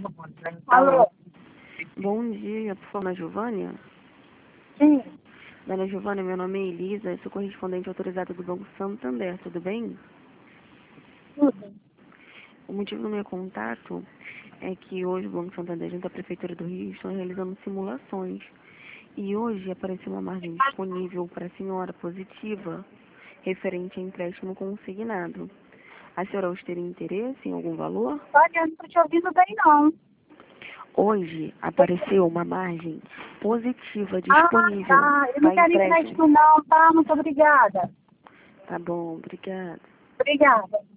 Alô? Bom dia, por favor, Giovânia? Sim, Dona Giovânia, meu nome é Elisa, sou correspondente autorizada do Banco Santander, tudo bem? tudo. O motivo do meu contato é que hoje o Banco Santander, junto à Prefeitura do Rio, estão realizando simulações. E hoje apareceu uma margem disponível para a senhora positiva, referente a empréstimo consignado. A senhora hoje teria interesse em algum valor? Olha, eu não estou te ouvindo bem, não. Hoje apareceu uma margem positiva Ah, disponível tá. Eu não para quero empréstimo. empréstimo, não, tá? Muito obrigada. Tá bom, obrigada. Obrigada.